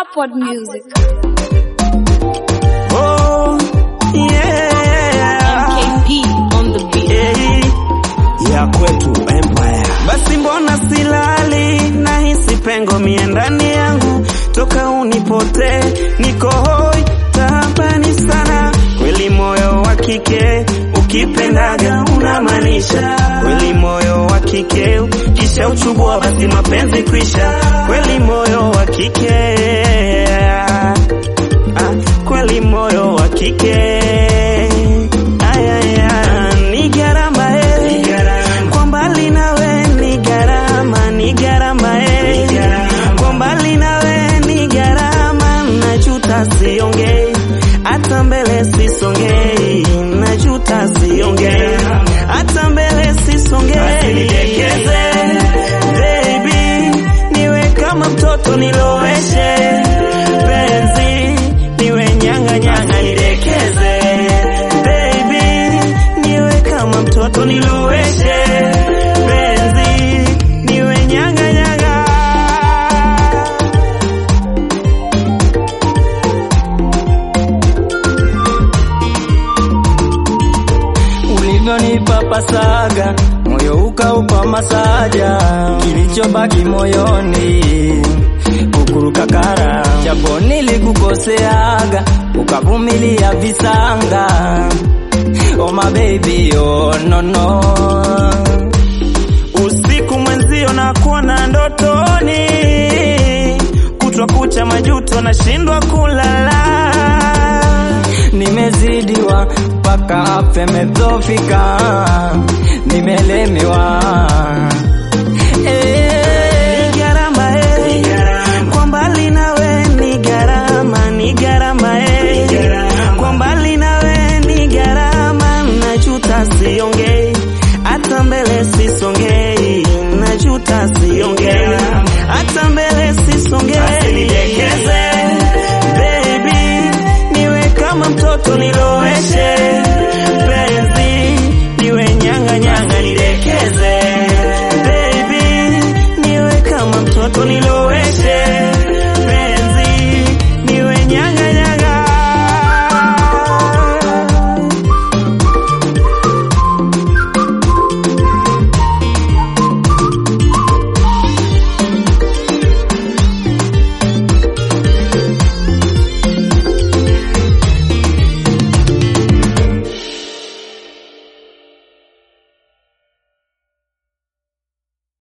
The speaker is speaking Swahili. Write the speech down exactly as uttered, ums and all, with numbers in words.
Upward Music. Oh, yeah. M K P on the beat. Yeah. Ya kwetu Empire. Basi mbona silali, nahisi pengo mie ndani yangu, toka unipote, niko hoi, tabani sana. Kweli moyo wa kike, ukipendaga unamanisha. Kweli moyo wa kike, kisha uchubua basi mapenzi kwisha. Kweli moyo wa kike, ah, kweli moyo wa kike, ayaya, ni garama eh, kwa mbali nawe ni garama, ni garama eh, kwa mbali nawe ni garama, najuta siongei, hata mbele sisongei, najuta siongei, hata mbele sisongei. Nidekeze baby, niwe kama mtoto niloweshe penzi, niwe nyanga nyanga. Nidekeze baby, niwe kama mtoto niloweshe penzi, niwe nyanga nyanga. Ulivyonipa pasaga, moyo ukaupa masaja, kilichobaki moyoni kukuruka kara. Japo nilikukoseaga, ukavumilia visanga. Oh my baby, oh no no. Usiku mwenzio na kuona ndotoni, kutwa kucha majuto na shindwa kulala. Nimezidiwa paka afe medhofika, nimelemewa eh, ni garama eh, kwa mbali nawe ni garama, ni garama eh, kwa mbali nawe ni garama, najuta siongei, hata mbele sisongei, najuta siongei, hata mbele sisongei. Nidekeze baby, niwe kama mtoto nilo